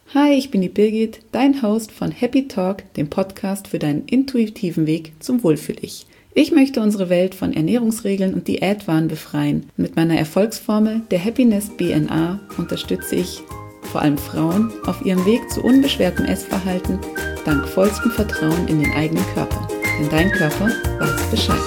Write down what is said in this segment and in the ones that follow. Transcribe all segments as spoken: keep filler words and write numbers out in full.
Hi, ich bin die Birgit, dein Host von Happy Talk, dem Podcast für deinen intuitiven Weg zum Wohlfühl-Ich. Ich möchte unsere Welt von Ernährungsregeln und Diätwahn befreien. Mit meiner Erfolgsformel, der Happiness B N A, unterstütze ich vor allem Frauen auf ihrem Weg zu unbeschwertem Essverhalten, dank vollstem Vertrauen in den eigenen Körper. Denn dein Körper weiß Bescheid.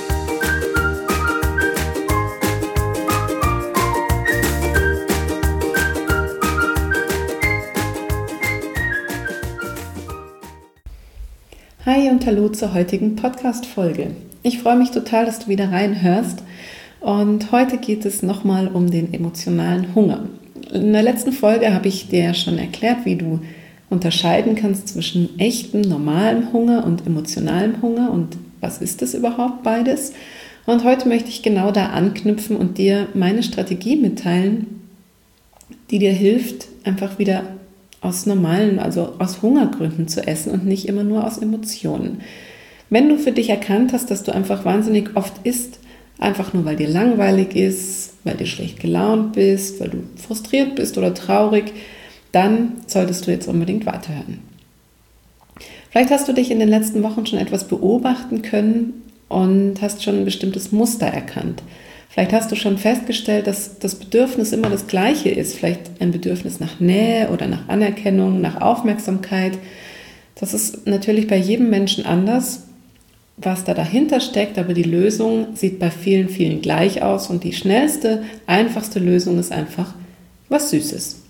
Hi und hallo zur heutigen Podcast-Folge. Ich freue mich total, dass du wieder reinhörst und heute geht es nochmal um den emotionalen Hunger. In der letzten Folge habe ich dir schon erklärt, wie du unterscheiden kannst zwischen echtem, normalem Hunger und emotionalem Hunger und was ist das überhaupt beides. Und heute möchte ich genau da anknüpfen und dir meine Strategie mitteilen, die dir hilft, einfach wieder aus normalen, also aus Hungergründen zu essen und nicht immer nur aus Emotionen. Wenn du für dich erkannt hast, dass du einfach wahnsinnig oft isst, einfach nur weil dir langweilig ist, weil du schlecht gelaunt bist, weil du frustriert bist oder traurig, dann solltest du jetzt unbedingt weiterhören. Vielleicht hast du dich in den letzten Wochen schon etwas beobachten können und hast schon ein bestimmtes Muster erkannt. Vielleicht hast du schon festgestellt, dass das Bedürfnis immer das gleiche ist. Vielleicht ein Bedürfnis nach Nähe oder nach Anerkennung, nach Aufmerksamkeit. Das ist natürlich bei jedem Menschen anders, was da dahinter steckt. Aber die Lösung sieht bei vielen, vielen gleich aus. Und die schnellste, einfachste Lösung ist einfach was Süßes.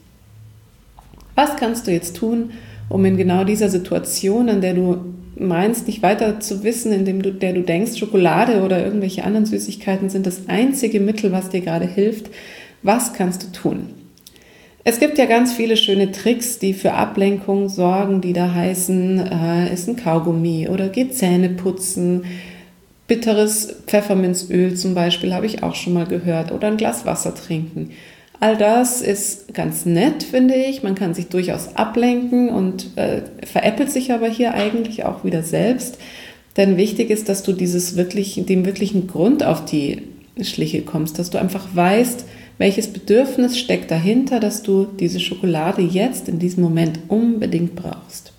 Was kannst du jetzt tun, um in genau dieser Situation, an der du meinst, nicht weiter zu wissen, indem du, der du denkst, Schokolade oder irgendwelche anderen Süßigkeiten sind das einzige Mittel, was dir gerade hilft. Was kannst du tun? Es gibt ja ganz viele schöne Tricks, die für Ablenkung sorgen, die da heißen, äh, ist ein Kaugummi oder geh Zähne putzen, bitteres Pfefferminzöl zum Beispiel, habe ich auch schon mal gehört, oder ein Glas Wasser trinken. All das ist ganz nett, finde ich. Man kann sich durchaus ablenken und äh, veräppelt sich aber hier eigentlich auch wieder selbst. Denn wichtig ist, dass du dieses wirklich, dem wirklichen Grund auf die Schliche kommst, dass du einfach weißt, welches Bedürfnis steckt dahinter, dass du diese Schokolade jetzt in diesem Moment unbedingt brauchst.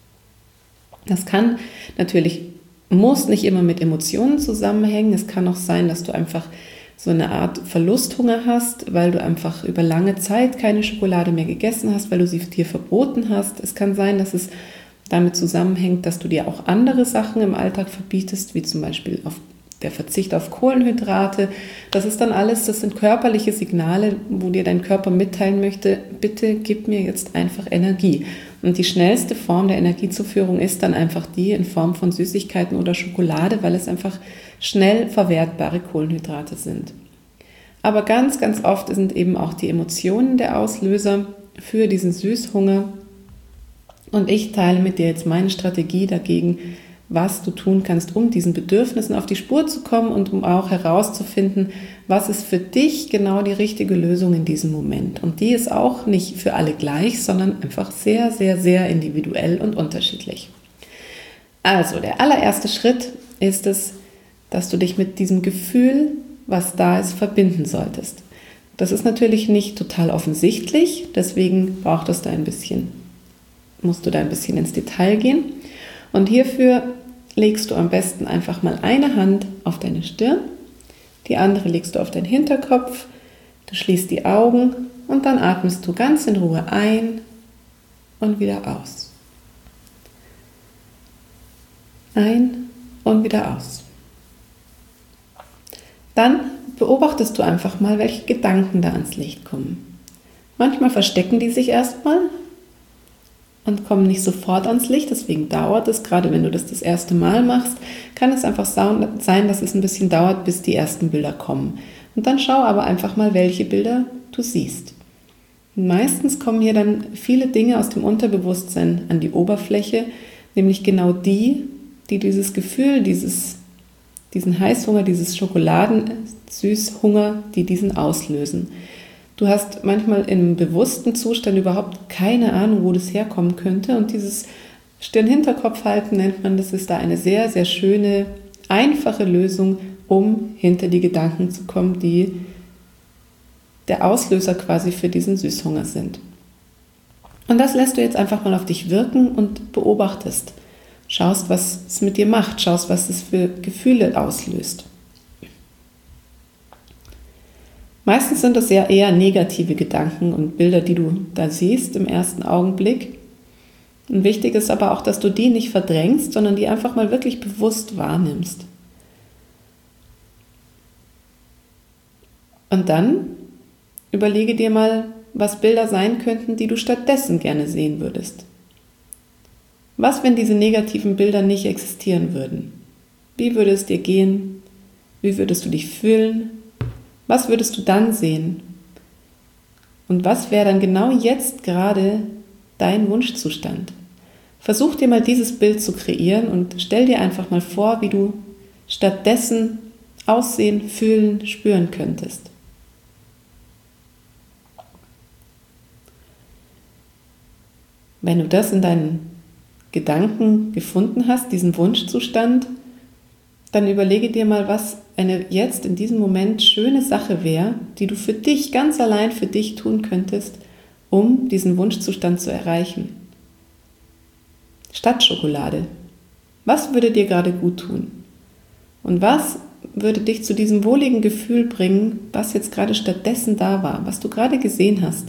Das kann natürlich, muss nicht immer mit Emotionen zusammenhängen. Es kann auch sein, dass du einfach so eine Art Verlusthunger hast, weil du einfach über lange Zeit keine Schokolade mehr gegessen hast, weil du sie dir verboten hast. Es kann sein, dass es damit zusammenhängt, dass du dir auch andere Sachen im Alltag verbietest, wie zum Beispiel auf der Verzicht auf Kohlenhydrate. Das ist dann alles, das sind körperliche Signale, wo dir dein Körper mitteilen möchte, bitte gib mir jetzt einfach Energie. Und die schnellste Form der Energiezuführung ist dann einfach die in Form von Süßigkeiten oder Schokolade, weil es einfach schnell verwertbare Kohlenhydrate sind. Aber ganz, ganz oft sind eben auch die Emotionen der Auslöser für diesen Süßhunger. Und ich teile mit dir jetzt meine Strategie dagegen, was du tun kannst, um diesen Bedürfnissen auf die Spur zu kommen und um auch herauszufinden, was ist für dich genau die richtige Lösung in diesem Moment. Und die ist auch nicht für alle gleich, sondern einfach sehr, sehr, sehr individuell und unterschiedlich. Also der allererste Schritt ist es, dass du dich mit diesem Gefühl, was da ist, verbinden solltest. Das ist natürlich nicht total offensichtlich, deswegen braucht es da ein bisschen, musst du da ein bisschen ins Detail gehen. Und hierfür legst du am besten einfach mal eine Hand auf deine Stirn, die andere legst du auf deinen Hinterkopf, du schließt die Augen und dann atmest du ganz in Ruhe ein und wieder aus. Ein und wieder aus. Dann beobachtest du einfach mal, welche Gedanken da ans Licht kommen. Manchmal verstecken die sich erstmal und kommen nicht sofort ans Licht, deswegen dauert es, gerade wenn du das das erste Mal machst, kann es einfach sein, dass es ein bisschen dauert, bis die ersten Bilder kommen. Und dann schau aber einfach mal, welche Bilder du siehst. Und meistens kommen hier dann viele Dinge aus dem Unterbewusstsein an die Oberfläche, nämlich genau die, die dieses Gefühl, dieses, diesen Heißhunger, dieses Schokoladensüßhunger, die diesen auslösen. Du hast manchmal im bewussten Zustand überhaupt keine Ahnung, wo das herkommen könnte. Und dieses Stirn-Hinterkopf-Halten nennt man, das ist da eine sehr, sehr schöne, einfache Lösung, um hinter die Gedanken zu kommen, die der Auslöser quasi für diesen Süßhunger sind. Und das lässt du jetzt einfach mal auf dich wirken und beobachtest. Schaust, was es mit dir macht, schaust, was es für Gefühle auslöst. Meistens sind das ja eher negative Gedanken und Bilder, die du da siehst im ersten Augenblick. Und wichtig ist aber auch, dass du die nicht verdrängst, sondern die einfach mal wirklich bewusst wahrnimmst. Und dann überlege dir mal, was Bilder sein könnten, die du stattdessen gerne sehen würdest. Was, wenn diese negativen Bilder nicht existieren würden? Wie würde es dir gehen? Wie würdest du dich fühlen? Was würdest du dann sehen? Und was wäre dann genau jetzt gerade dein Wunschzustand? Versuch dir mal dieses Bild zu kreieren und stell dir einfach mal vor, wie du stattdessen aussehen, fühlen, spüren könntest. Wenn du das in deinen Gedanken gefunden hast, diesen Wunschzustand, dann überlege dir mal, was eine jetzt in diesem Moment schöne Sache wäre, die du für dich, ganz allein für dich tun könntest, um diesen Wunschzustand zu erreichen. Statt Schokolade. Was würde dir gerade gut tun? Und was würde dich zu diesem wohligen Gefühl bringen, was jetzt gerade stattdessen da war, was du gerade gesehen hast?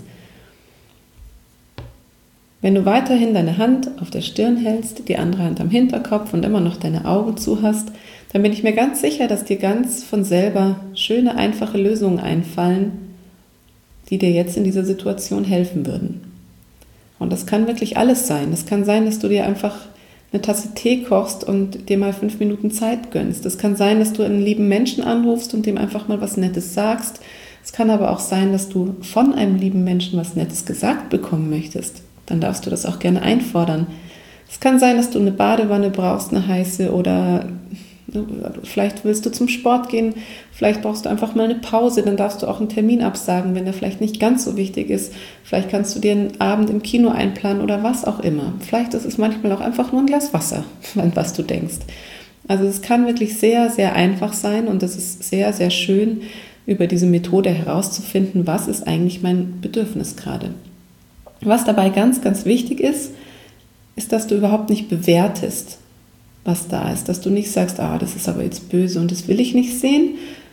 Wenn du weiterhin deine Hand auf der Stirn hältst, die andere Hand am Hinterkopf und immer noch deine Augen zu hast, dann bin ich mir ganz sicher, dass dir ganz von selber schöne, einfache Lösungen einfallen, die dir jetzt in dieser Situation helfen würden. Und das kann wirklich alles sein. Das kann sein, dass du dir einfach eine Tasse Tee kochst und dir mal fünf Minuten Zeit gönnst. Das kann sein, dass du einen lieben Menschen anrufst und dem einfach mal was Nettes sagst. Es kann aber auch sein, dass du von einem lieben Menschen was Nettes gesagt bekommen möchtest. Dann darfst du das auch gerne einfordern. Es kann sein, dass du eine Badewanne brauchst, eine heiße, oder vielleicht willst du zum Sport gehen, vielleicht brauchst du einfach mal eine Pause, dann darfst du auch einen Termin absagen, wenn der vielleicht nicht ganz so wichtig ist. Vielleicht kannst du dir einen Abend im Kino einplanen oder was auch immer. Vielleicht ist es manchmal auch einfach nur ein Glas Wasser, an was du denkst. Also es kann wirklich sehr, sehr einfach sein und es ist sehr, sehr schön, über diese Methode herauszufinden, was ist eigentlich mein Bedürfnis gerade. Was dabei ganz, ganz wichtig ist, ist, dass du überhaupt nicht bewertest, was da ist. Dass du nicht sagst, ah, das ist aber jetzt böse und das will ich nicht sehen.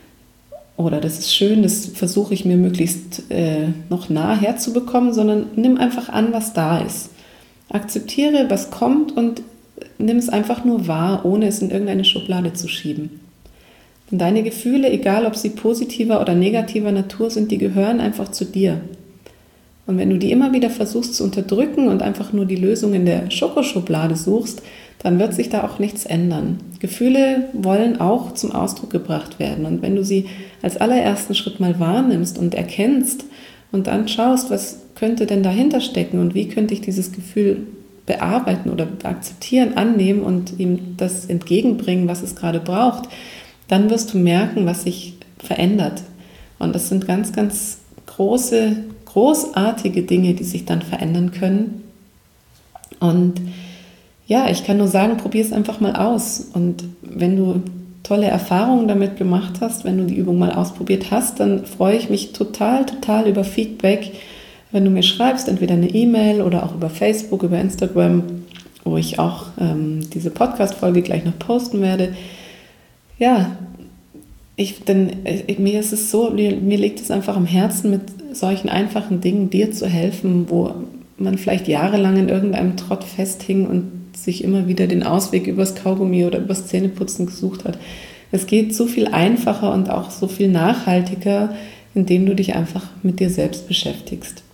Oder das ist schön, das versuche ich mir möglichst äh, noch nah herzubekommen, sondern nimm einfach an, was da ist. Akzeptiere, was kommt und nimm es einfach nur wahr, ohne es in irgendeine Schublade zu schieben. Denn deine Gefühle, egal ob sie positiver oder negativer Natur sind, die gehören einfach zu dir. Und wenn du die immer wieder versuchst zu unterdrücken und einfach nur die Lösung in der Schokoschublade suchst, dann wird sich da auch nichts ändern. Gefühle wollen auch zum Ausdruck gebracht werden. Und wenn du sie als allerersten Schritt mal wahrnimmst und erkennst und dann schaust, was könnte denn dahinter stecken und wie könnte ich dieses Gefühl bearbeiten oder akzeptieren, annehmen und ihm das entgegenbringen, was es gerade braucht, dann wirst du merken, was sich verändert. Und das sind ganz, ganz große großartige Dinge, die sich dann verändern können. Und ja, ich kann nur sagen, probier es einfach mal aus. Und wenn du tolle Erfahrungen damit gemacht hast, wenn du die Übung mal ausprobiert hast, dann freue ich mich total, total über Feedback, wenn du mir schreibst, entweder eine E-Mail oder auch über Facebook, über Instagram, wo ich auch ähm, diese Podcast-Folge gleich noch posten werde. Ja, ich, denn ich, mir ist es so, mir, mir liegt es einfach am Herzen, mit solchen einfachen Dingen dir zu helfen, wo man vielleicht jahrelang in irgendeinem Trott festhing und sich immer wieder den Ausweg übers Kaugummi oder übers Zähneputzen gesucht hat. Es geht so viel einfacher und auch so viel nachhaltiger, indem du dich einfach mit dir selbst beschäftigst.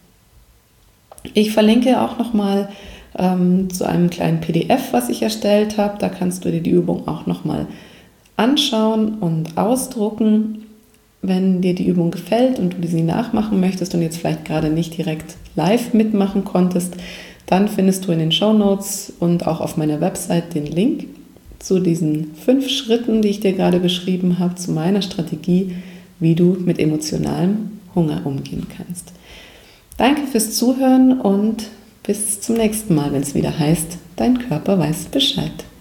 Ich verlinke auch nochmal ähm, zu einem kleinen P D F, was ich erstellt habe. Da kannst du dir die Übung auch nochmal anschauen und ausdrucken. Wenn dir die Übung gefällt und du sie nachmachen möchtest und jetzt vielleicht gerade nicht direkt live mitmachen konntest, dann findest du in den Shownotes und auch auf meiner Website den Link zu diesen fünf Schritten, die ich dir gerade beschrieben habe, zu meiner Strategie, wie du mit emotionalem Hunger umgehen kannst. Danke fürs Zuhören und bis zum nächsten Mal, wenn es wieder heißt, dein Körper weiß Bescheid.